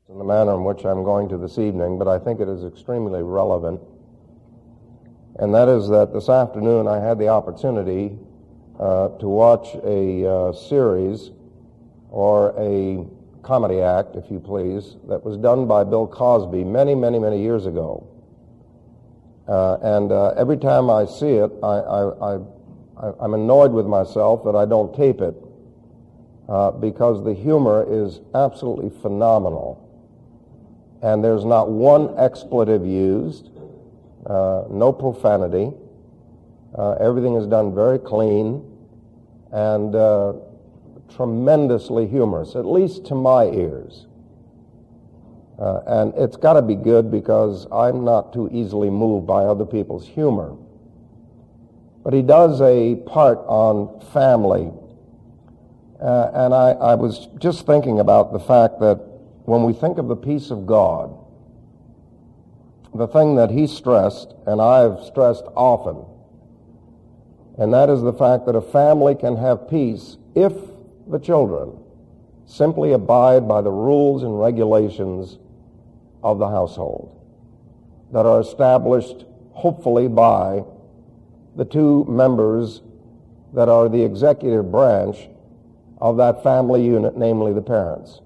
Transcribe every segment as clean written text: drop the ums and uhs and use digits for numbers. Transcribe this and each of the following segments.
in the manner in which I'm going to this evening, but I think it is extremely relevant. And that is that this afternoon I had the opportunity to watch a series or a comedy act, if you please, that was done by Bill Cosby many, many, many years ago. And every time I see it, I'm annoyed with myself that I don't tape it because the humor is absolutely phenomenal. And there's not one expletive used, no profanity. Everything is done very clean and tremendously humorous, at least to my ears. And it's got to be good because I'm not too easily moved by other people's humor. But he does a part on family. And I was just thinking about the fact that when we think of the peace of God, the thing that he stressed, and I've stressed often, and that is the fact that a family can have peace if the children simply abide by the rules and regulations of the household that are established, hopefully, by the two members that are the executive branch of that family unit, namely the parents.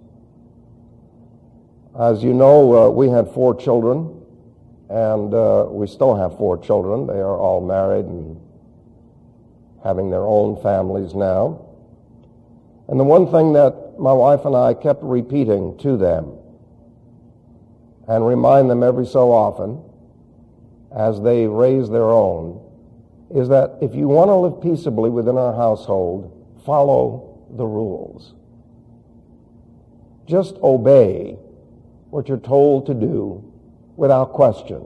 As you know, we had 4 children, and we still have 4 children. They are all married and having their own families now. And the one thing that my wife and I kept repeating to them and remind them every so often as they raise their own is that if you want to live peaceably within our household, follow the rules. Just obey what you're told to do without question.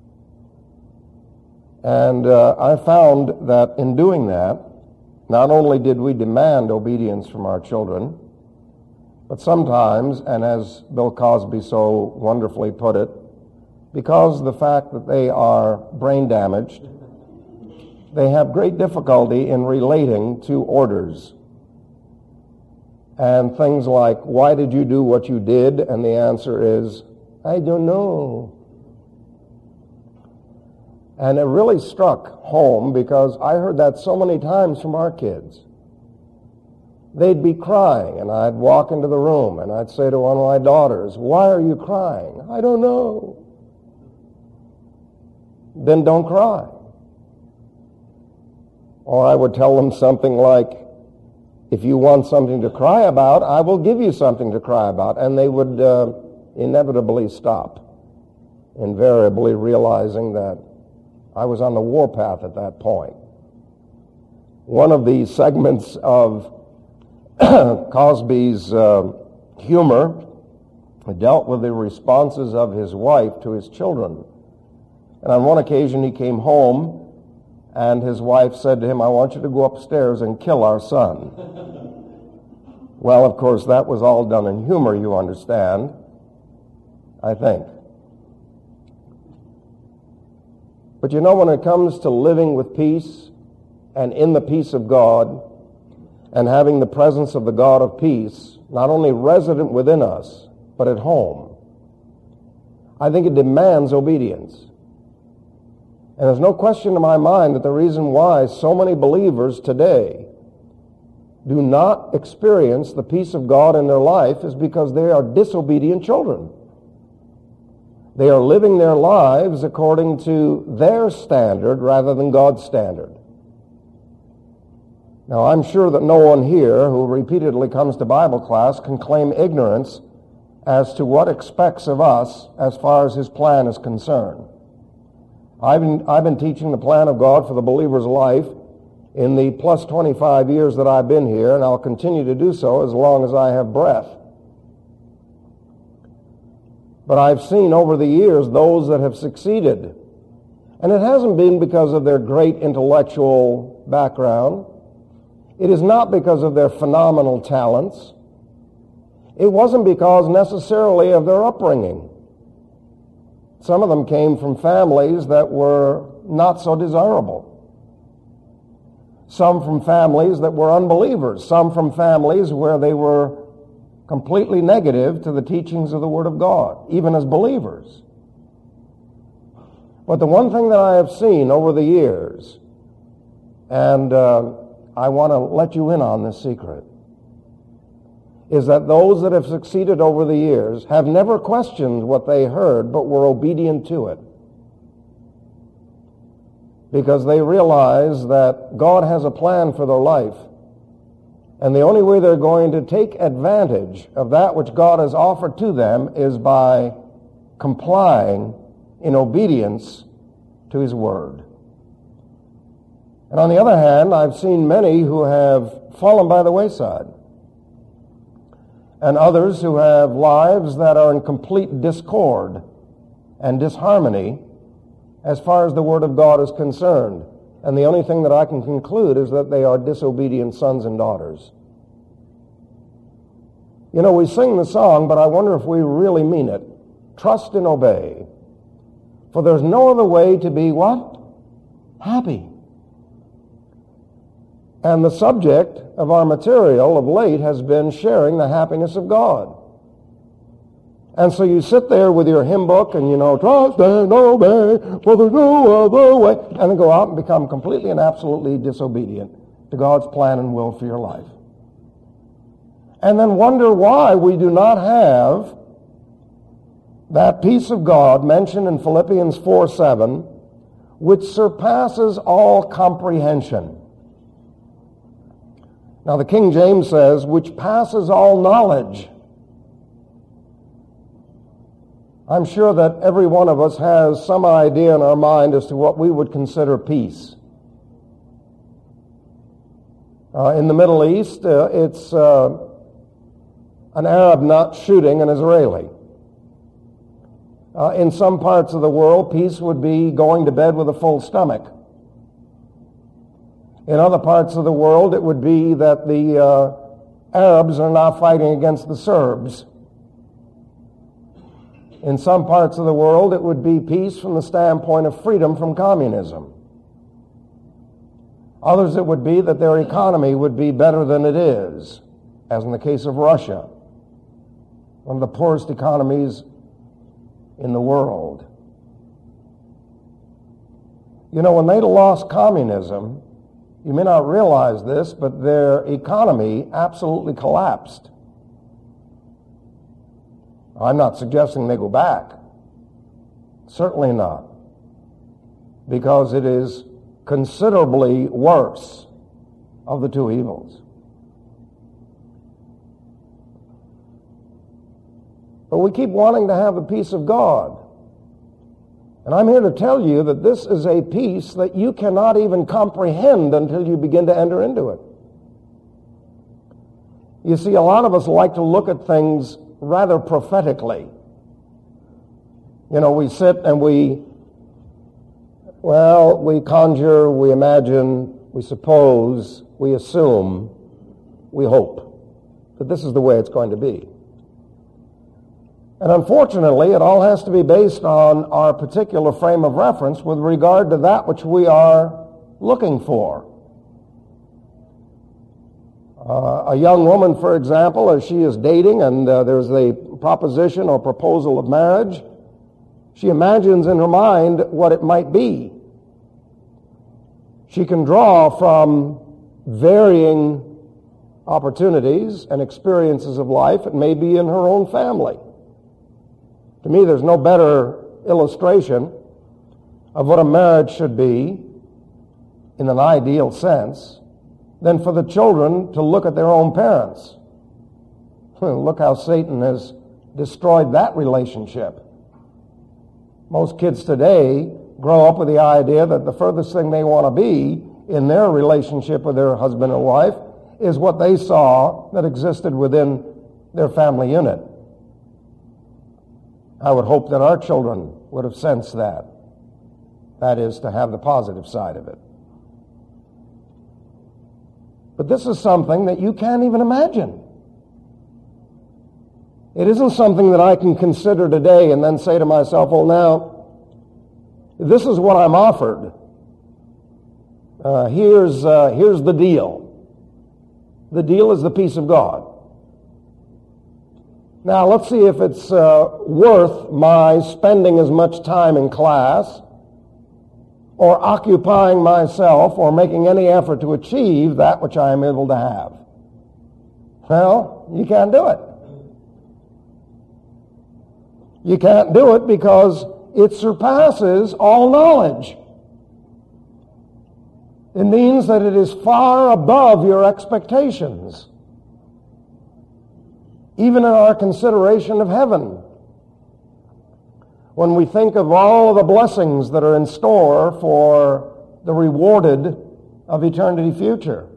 And I found that in doing that, not only did we demand obedience from our children, but sometimes, and as Bill Cosby so wonderfully put it, because of the fact that they are brain damaged, they have great difficulty in relating to orders. And things like, why did you do what you did? And the answer is, I don't know. And it really struck home because I heard that so many times from our kids. They'd be crying, and I'd walk into the room, and I'd say to one of my daughters, why are you crying? I don't know. Then don't cry. Or I would tell them something like, if you want something to cry about, I will give you something to cry about. And they would inevitably stop, invariably realizing that I was on the warpath at that point. One of the segments of Cosby's humor dealt with the responses of his wife to his children. And on one occasion he came home and his wife said to him, I want you to go upstairs and kill our son. Well, of course, that was all done in humor, you understand, I think. But you know, when it comes to living with peace and in the peace of God and having the presence of the God of peace, not only resident within us, but at home, I think it demands obedience. And there's no question in my mind that the reason why so many believers today do not experience the peace of God in their life is because they are disobedient children. They are living their lives according to their standard rather than God's standard. Now, I'm sure that no one here who repeatedly comes to Bible class can claim ignorance as to what expects of us as far as his plan is concerned. I've been teaching the plan of God for the believer's life in the plus 25 years that I've been here, and I'll continue to do so as long as I have breath. But I've seen over the years those that have succeeded. And it hasn't been because of their great intellectual background. It is not because of their phenomenal talents. It wasn't because necessarily of their upbringing. Some of them came from families that were not so desirable. Some from families that were unbelievers. Some from families where they were completely negative to the teachings of the Word of God, even as believers. But the one thing that I have seen over the years, and I want to let you in on this secret, is that those that have succeeded over the years have never questioned what they heard, but were obedient to it. Because they realize that God has a plan for their life. And the only way they're going to take advantage of that which God has offered to them is by complying in obedience to His Word. And on the other hand, I've seen many who have fallen by the wayside, and others who have lives that are in complete discord and disharmony as far as the Word of God is concerned. And the only thing that I can conclude is that they are disobedient sons and daughters. You know, we sing the song, but I wonder if we really mean it. Trust and obey. For there's no other way to be what? Happy. And the subject of our material of late has been sharing the happiness of God. And so you sit there with your hymn book and, trust and obey, for there's no other way, and then go out and become completely and absolutely disobedient to God's plan and will for your life. And then wonder why we do not have that peace of God mentioned in Philippians 4:7, which surpasses all comprehension. Now the King James says, which passes all knowledge. I'm sure that every one of us has some idea in our mind as to what we would consider peace. In the Middle East, it's an Arab not shooting an Israeli. In some parts of the world, peace would be going to bed with a full stomach. In other parts of the world, it would be that the Arabs are now fighting against the Serbs. In some parts of the world, it would be peace from the standpoint of freedom from communism. Others, it would be that their economy would be better than it is, as in the case of Russia, one of the poorest economies in the world. You know, when they lost communism, you may not realize this, but their economy absolutely collapsed. I'm not suggesting they go back. Certainly not. Because it is considerably worse of the two evils. But we keep wanting to have the peace of God. And I'm here to tell you that this is a peace that you cannot even comprehend until you begin to enter into it. You see, a lot of us like to look at things rather prophetically. You know, we sit and we conjure, we imagine, we suppose, we assume, we hope that this is the way it's going to be. And unfortunately, it all has to be based on our particular frame of reference with regard to that which we are looking for. A young woman, for example, as she is dating and there's a proposition or proposal of marriage, she imagines in her mind what it might be. She can draw from varying opportunities and experiences of life. It may be in her own family. To me, there's no better illustration of what a marriage should be in an ideal sense than for the children to look at their own parents. Look how Satan has destroyed that relationship. Most kids today grow up with the idea that the furthest thing they want to be in their relationship with their husband or wife is what they saw that existed within their family unit. I would hope that our children would have sensed that. That is, to have the positive side of it. But this is something that you can't even imagine. It isn't something that I can consider today and then say to myself, well, now, this is what I'm offered. Here's the deal. The deal is the peace of God. Now, let's see if it's worth my spending as much time in class or occupying myself or making any effort to achieve that which I am able to have. Well, you can't do it. You can't do it because it surpasses all knowledge. It means that it is far above your expectations, even in our consideration of heaven. When we think of all of the blessings that are in store for the rewarded of eternity future,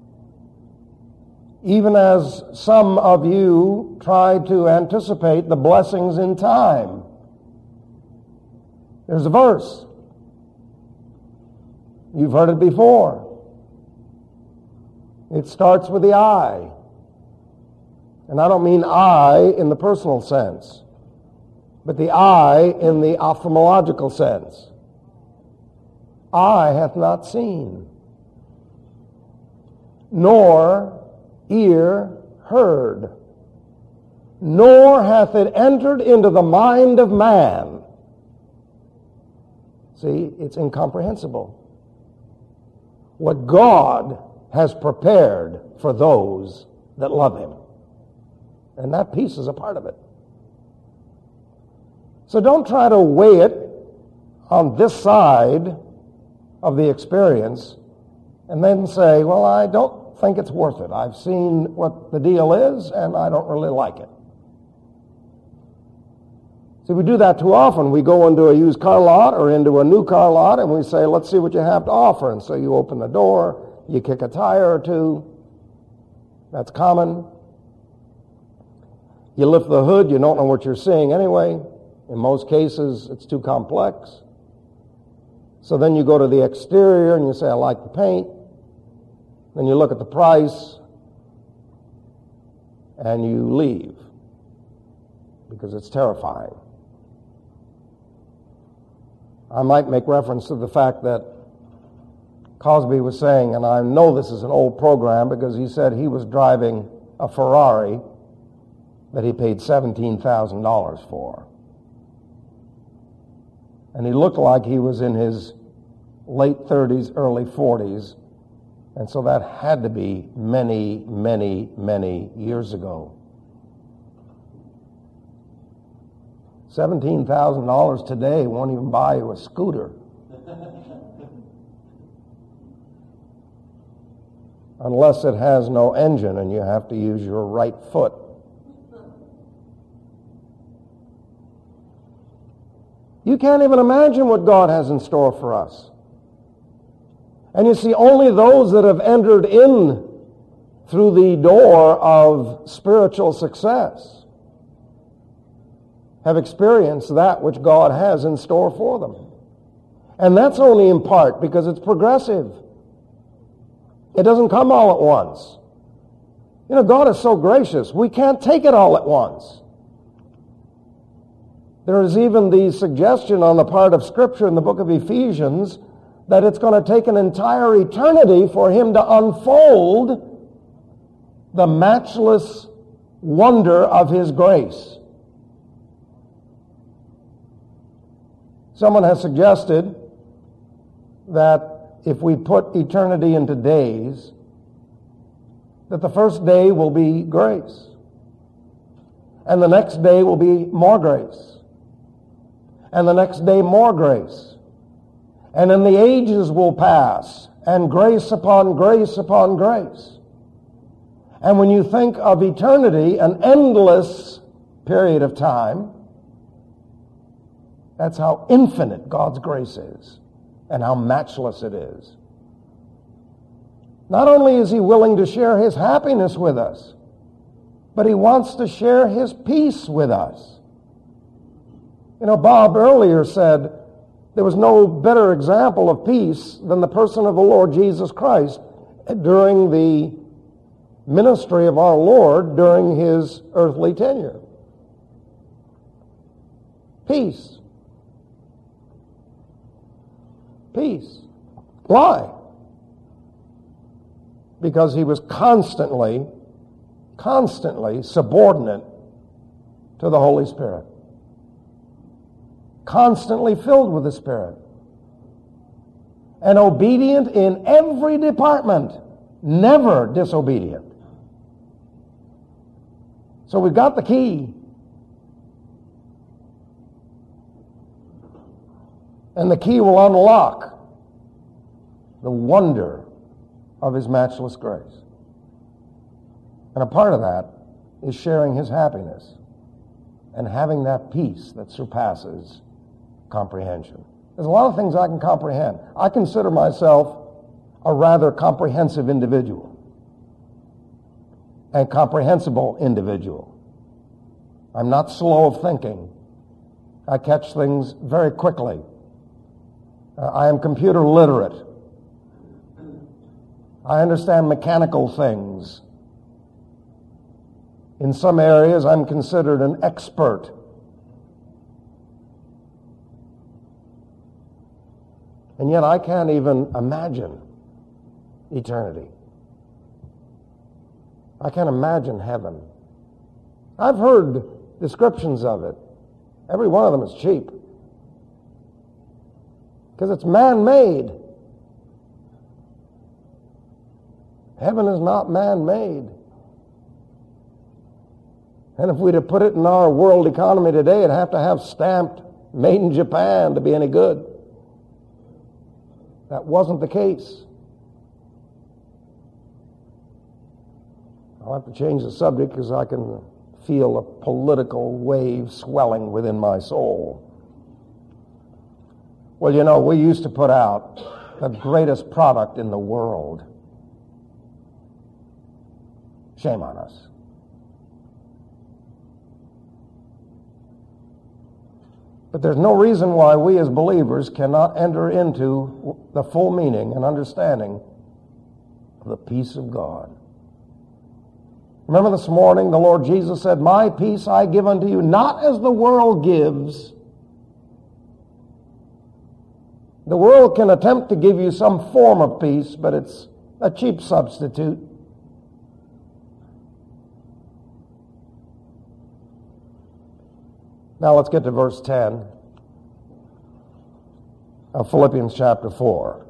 even as some of you try to anticipate the blessings in time. There's a verse. You've heard it before. It starts with the I. And I don't mean I in the personal sense, but the I in the ophthalmological sense. Eye hath not seen, nor ear heard, nor hath it entered into the mind of man. See, it's incomprehensible. What God has prepared for those that love Him. And that piece is a part of it. So don't try to weigh it on this side of the experience and then say, well, I don't think it's worth it. I've seen what the deal is, and I don't really like it. See, we do that too often. We go into a used car lot or into a new car lot, and we say, let's see what you have to offer. And so you open the door, you kick a tire or two. That's common. You lift the hood, you don't know what you're seeing anyway. In most cases, it's too complex. So then you go to the exterior and you say, I like the paint. Then you look at the price and you leave because it's terrifying. I might make reference to the fact that Cosby was saying, and I know this is an old program because he said he was driving a Ferrari that he paid $17,000 for. And he looked like he was in his late 30s, early 40s. And so that had to be many, many, many years ago. $17,000 today won't even buy you a scooter. Unless it has no engine and you have to use your right foot. You can't even imagine what God has in store for us. And you see, only those that have entered in through the door of spiritual success have experienced that which God has in store for them. And that's only in part because it's progressive. It doesn't come all at once. You know, God is so gracious. We can't take it all at once. There is even the suggestion on the part of Scripture in the book of Ephesians that it's going to take an entire eternity for Him to unfold the matchless wonder of His grace. Someone has suggested that if we put eternity into days, that the first day will be grace, and the next day will be more grace, and the next day more grace. And then the ages will pass, and grace upon grace upon grace. And when you think of eternity, an endless period of time, that's how infinite God's grace is, and how matchless it is. Not only is He willing to share His happiness with us, but He wants to share His peace with us. You know, Bob earlier said there was no better example of peace than the person of the Lord Jesus Christ during the ministry of our Lord during His earthly tenure. Peace. Peace. Why? Because He was constantly subordinate to the Holy Spirit. Constantly filled with the Spirit. And obedient in every department. Never disobedient. So we've got the key. And the key will unlock the wonder of His matchless grace. And a part of that is sharing His happiness and having that peace that surpasses comprehension. There's a lot of things I can comprehend. I consider myself a rather comprehensive individual and comprehensible individual. I'm not slow of thinking. I catch things very quickly. I am computer literate. I understand mechanical things. In some areas, I'm considered an expert. And yet I can't even imagine eternity. I can't imagine heaven. I've heard descriptions of it. Every one of them is cheap. Because it's man-made. Heaven is not man-made. And if we'd have put it in our world economy today, it'd have to have stamped made in Japan to be any good. That wasn't the case. I'll have to change the subject because I can feel a political wave swelling within my soul. Well, you know, we used to put out the greatest product in the world. Shame on us. But there's no reason why we as believers cannot enter into the full meaning and understanding of the peace of God. Remember this morning the Lord Jesus said, "My peace I give unto you, not as the world gives." The world can attempt to give you some form of peace, but it's a cheap substitute. Now let's get to verse 10 of Philippians chapter 4.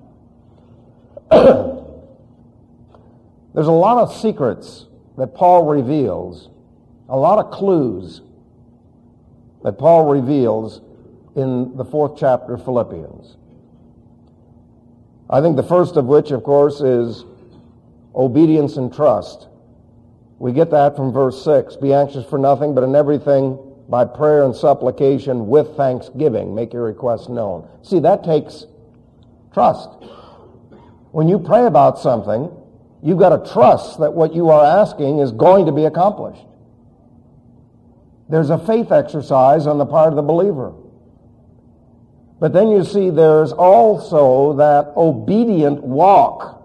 There's a lot of secrets that Paul reveals, a lot of clues that Paul reveals in the 4th chapter of Philippians. I think the first of which, of course, is obedience and trust. We get that from verse 6. Be anxious for nothing, but in everything by prayer and supplication with thanksgiving, make your requests known. See, that takes trust. When you pray about something, you've got to trust that what you are asking is going to be accomplished. There's a faith exercise on the part of the believer. But then you see there's also that obedient walk.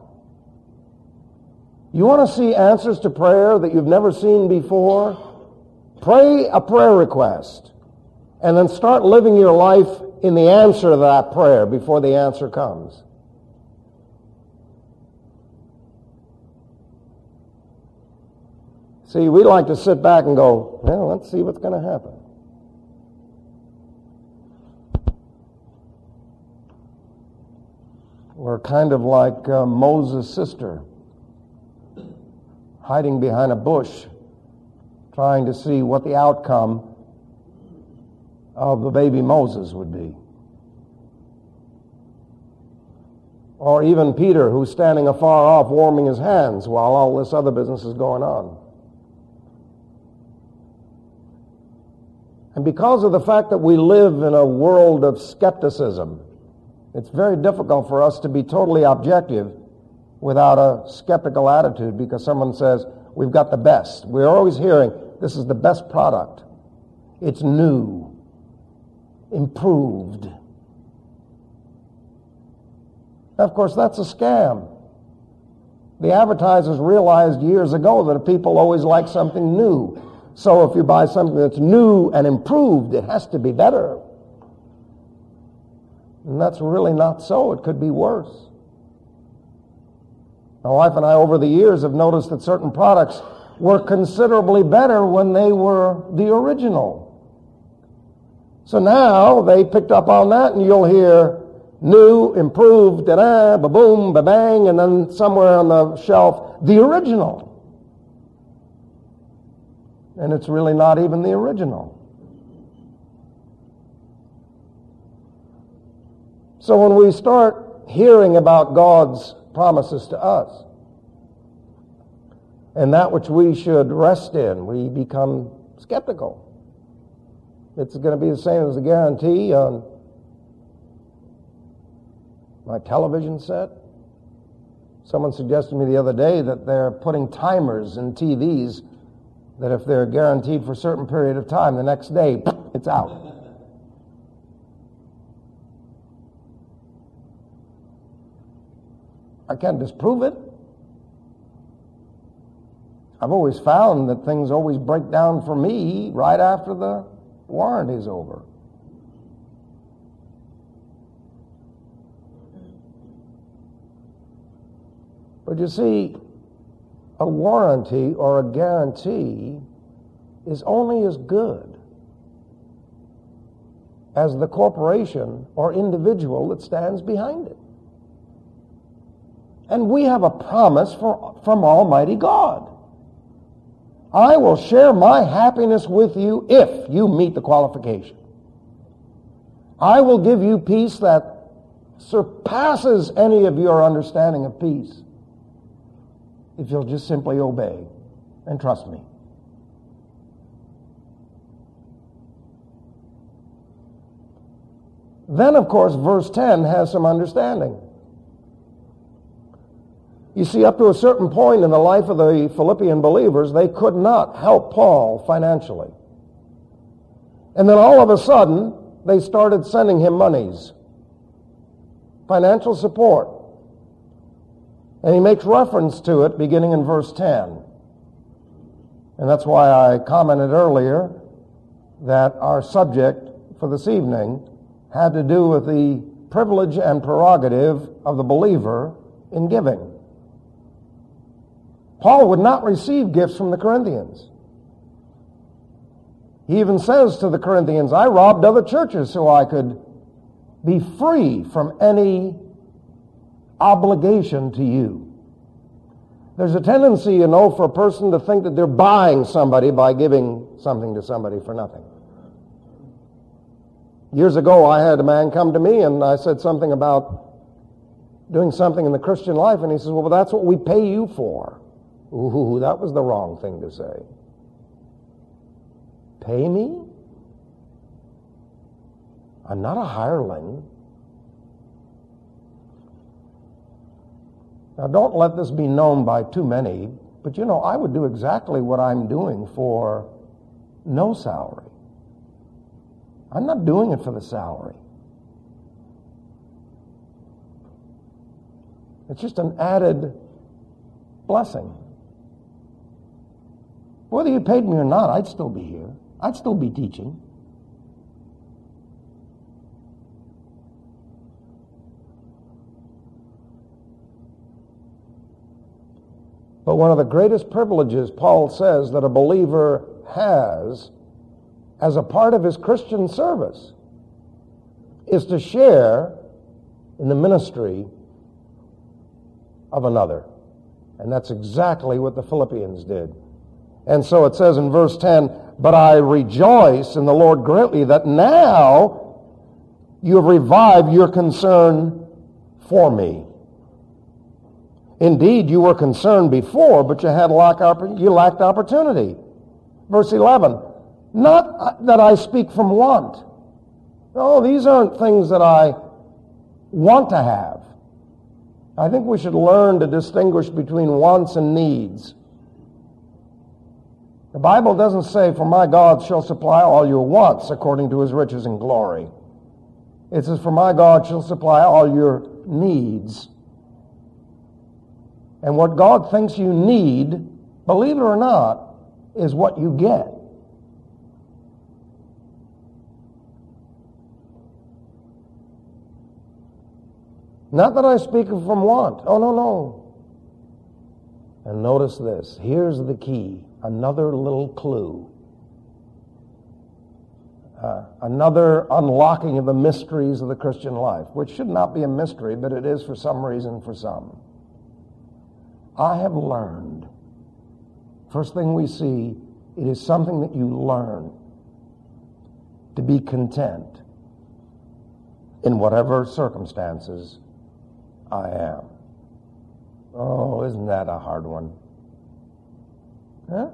You want to see answers to prayer that you've never seen before? Pray a prayer request and then start living your life in the answer to that prayer before the answer comes. See, we like to sit back and go, well, let's see what's going to happen. We're kind of like Moses' sister, hiding behind a bush, trying to see what the outcome of the baby Moses would be. Or even Peter, who's standing afar off warming his hands while all this other business is going on. And because of the fact that we live in a world of skepticism, it's very difficult for us to be totally objective without a skeptical attitude, because someone says, we've got the best. We're always hearing, this is the best product. It's new, improved. Of course, that's a scam. The advertisers realized years ago that people always like something new. So if you buy something that's new and improved, it has to be better. And that's really not so. It could be worse. My wife and I, over the years, have noticed that certain products were considerably better when they were the original. So now they picked up on that, and you'll hear new, improved, da-da, ba-boom, ba-bang, and then somewhere on the shelf, the original. And it's really not even the original. So when we start hearing about God's promises to us, and that which we should rest in, we become skeptical. It's going to be the same as a guarantee on my television set. Someone suggested to me the other day that they're putting timers in TVs that if they're guaranteed for a certain period of time, the next day, it's out. I can't disprove it. I've always found that things always break down for me right after the warranty's over. But you see, a warranty or a guarantee is only as good as the corporation or individual that stands behind it. And we have a promise from Almighty God. I will share my happiness with you if you meet the qualification. I will give you peace that surpasses any of your understanding of peace if you'll just simply obey and trust me. Then, of course, verse 10 has some understanding. You see, up to a certain point in the life of the Philippian believers, they could not help Paul financially. And then all of a sudden, they started sending him monies, financial support. And he makes reference to it beginning in verse 10. And that's why I commented earlier that our subject for this evening had to do with the privilege and prerogative of the believer in giving. Paul would not receive gifts from the Corinthians. He even says to the Corinthians, I robbed other churches so I could be free from any obligation to you. There's a tendency, you know, for a person to think that they're buying somebody by giving something to somebody for nothing. Years ago, I had a man come to me and I said something about doing something in the Christian life, and he says, well, that's what we pay you for. Ooh, that was the wrong thing to say. Pay me? I'm not a hireling. Now, don't let this be known by too many, but you know, I would do exactly what I'm doing for no salary. I'm not doing it for the salary. It's just an added blessing. Whether you paid me or not, I'd still be here. I'd still be teaching. But one of the greatest privileges, Paul says, that a believer has as a part of his Christian service is to share in the ministry of another. And that's exactly what the Philippians did. And so it says in verse 10, but I rejoice in the Lord greatly that now you have revived your concern for me. Indeed, you were concerned before, but you lacked opportunity. Verse 11, not that I speak from want. No, these aren't things that I want to have. I think we should learn to distinguish between wants and needs. The Bible doesn't say, for my God shall supply all your wants according to his riches and glory. It says, for my God shall supply all your needs. And what God thinks you need, believe it or not, is what you get. Not that I speak from want. Oh, no. And notice this. Here's the key. Another little clue. Another unlocking of the mysteries of the Christian life, which should not be a mystery, but it is for some reason for some. I have learned. First thing we see, it is something that you learn to be content in whatever circumstances I am. Oh, isn't that a hard one? Huh?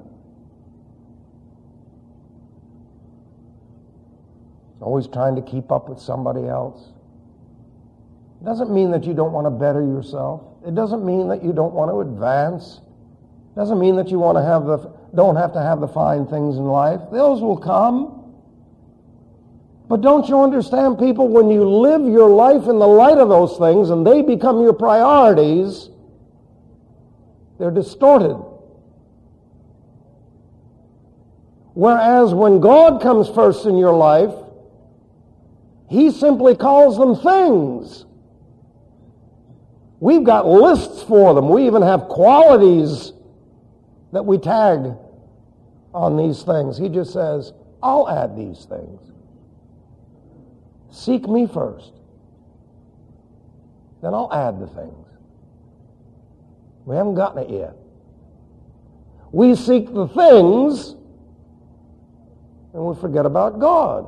Always trying to keep up with somebody else. It doesn't mean that you don't want to better yourself. It doesn't mean that you don't want to advance. It doesn't mean that you want to don't have to have the fine things in life. Those will come. But don't you understand, people, when you live your life in the light of those things and they become your priorities, they're distorted. Whereas when God comes first in your life, He simply calls them things. We've got lists for them. We even have qualities that we tag on these things. He just says, I'll add these things. Seek me first. Then I'll add the things. We haven't gotten it yet. We seek the things and we forget about God.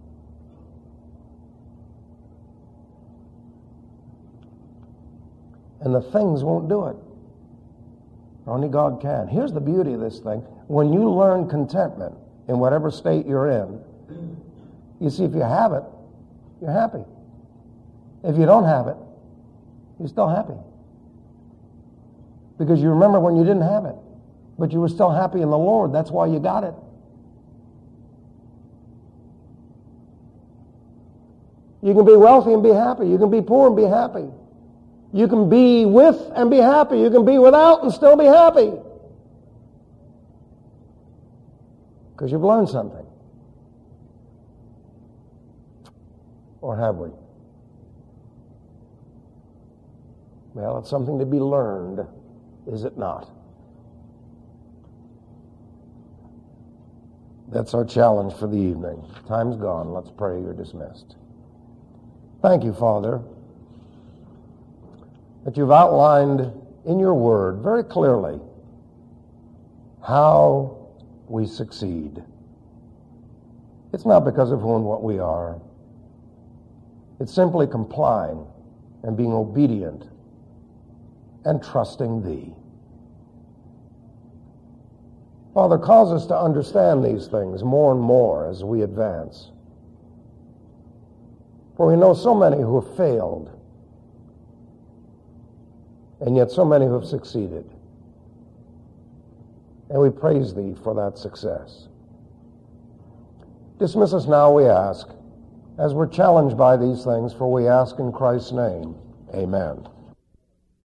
And the things won't do it. Only God can. Here's the beauty of this thing. When you learn contentment in whatever state you're in, you see, if you have it, you're happy. If you don't have it, you're still happy. Because you remember when you didn't have it, but you were still happy in the Lord. That's why you got it. You can be wealthy and be happy. You can be poor and be happy. You can be with and be happy. You can be without and still be happy. Because you've learned something. Or have we? Well, it's something to be learned, is it not? That's our challenge for the evening. Time's gone. Let's pray. You're dismissed. Thank you, Father, that you've outlined in your word very clearly how we succeed. It's not because of who and what we are. It's simply complying and being obedient and trusting Thee. Father, cause us to understand these things more and more as we advance. For we know so many who have failed, and yet so many who have succeeded. And we praise Thee for that success. Dismiss us now, we ask, as we're challenged by these things, for we ask in Christ's name. Amen.